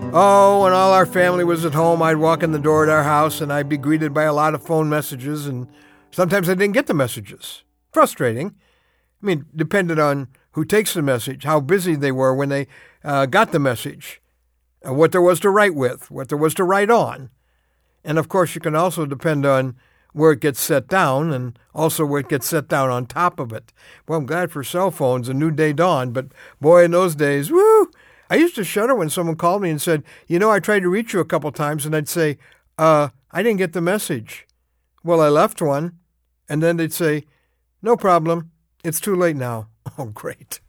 Oh, when all our family was at home, I'd walk in the door at our house and I'd be greeted by a lot of phone messages, and sometimes I didn't get the messages. Frustrating. I mean, depended on who takes the message, how busy they were when they got the message, what there was to write with, what there was to write on. And of course, you can also depend on where it gets set down and also where it gets set down on top of it. Well, I'm glad for cell phones, a new day dawned, but boy, in those days, woo! I used to shudder when someone called me and said, I tried to reach you a couple times, and I'd say, I didn't get the message. Well, I left one, and then they'd say, no problem, it's too late now. Oh, great.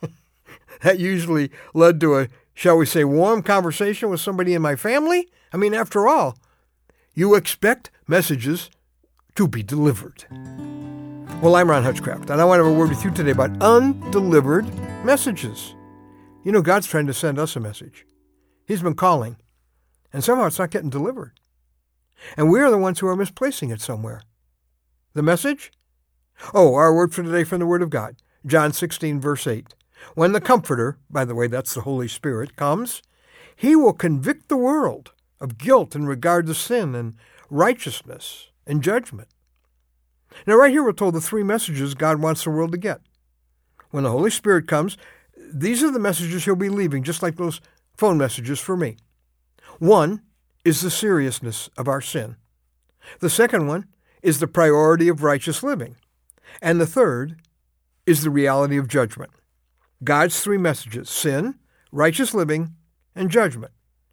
That usually led to a, shall we say, warm conversation with somebody in my family. I mean, after all, you expect messages to be delivered. Well, I'm Ron Hutchcraft, and I want to have a word with you today about undelivered messages. God's trying to send us a message. He's been calling, and somehow it's not getting delivered. And we are the ones who are misplacing it somewhere. The message? Oh, our word for today from the Word of God, John 16, verse 8. When the Comforter, by the way, that's the Holy Spirit, comes, he will convict the world of guilt in regard to sin and righteousness and judgment. Now, right here we're told the three messages God wants the world to get. When the Holy Spirit comes, these are the messages he'll be leaving, just like those phone messages for me. One is the seriousness of our sin. The second one is the priority of righteous living. And the third is the reality of judgment. God's three messages: sin, righteous living, and judgment.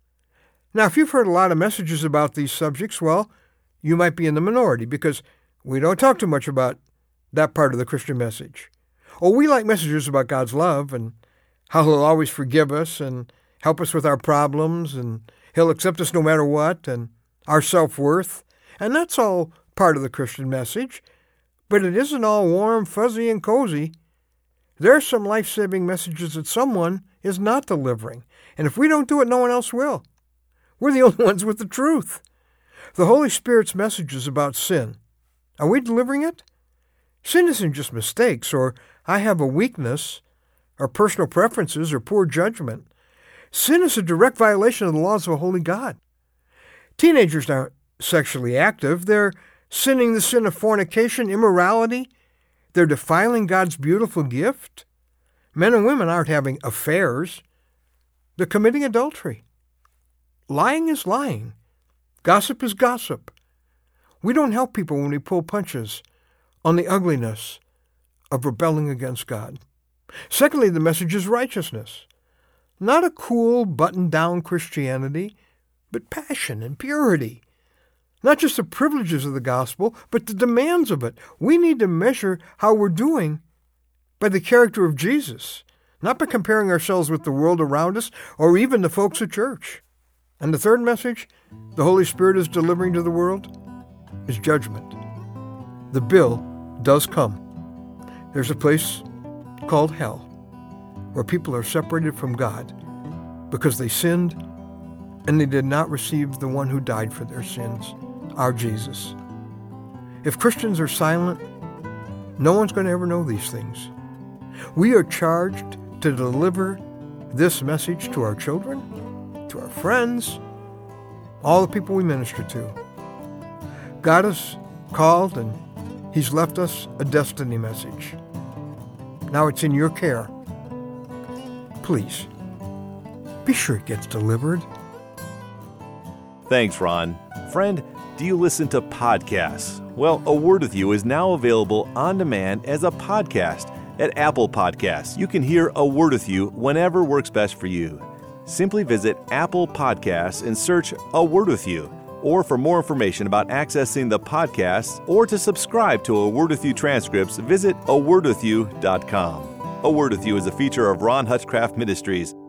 Now, if you've heard a lot of messages about these subjects, well, you might be in the minority because we don't talk too much about that part of the Christian message. Oh, we like messages about God's love and how he'll always forgive us and help us with our problems, and he'll accept us no matter what, and our self-worth. And that's all part of the Christian message, but it isn't all warm, fuzzy, and cozy. There are some life-saving messages that someone is not delivering, and if we don't do it, no one else will. We're the only ones with the truth. The Holy Spirit's message is about sin. Are we delivering it? Sin isn't just mistakes, or I have a weakness, or personal preferences, or poor judgment. Sin is a direct violation of the laws of a holy God. Teenagers aren't sexually active. They're sinning the sin of fornication, immorality. They're defiling God's beautiful gift. Men and women aren't having affairs. They're committing adultery. Lying is lying. Gossip is gossip. We don't help people when we pull punches on the ugliness of rebelling against God. Secondly, the message is righteousness. Not a cool, buttoned-down Christianity, but passion and purity. Not just the privileges of the gospel, but the demands of it. We need to measure how we're doing by the character of Jesus, not by comparing ourselves with the world around us or even the folks at church. And the third message the Holy Spirit is delivering to the world is judgment. The bill does come. There's a place called hell where people are separated from God because they sinned and they did not receive the one who died for their sins, our Jesus. If Christians are silent, no one's going to ever know these things. We are charged to deliver this message to our children, to our friends, all the people we minister to. God has called and he's left us a destiny message. Now it's in your care. Please, be sure it gets delivered. Thanks, Ron. Friend, do you listen to podcasts? Well, A Word With You is now available on demand as a podcast at Apple Podcasts. You can hear A Word With You whenever works best for you. Simply visit Apple Podcasts and search A Word With You. Or for more information about accessing the podcast or to subscribe to A Word With You transcripts, visit awordwithyou.com. A Word With You is a feature of Ron Hutchcraft Ministries.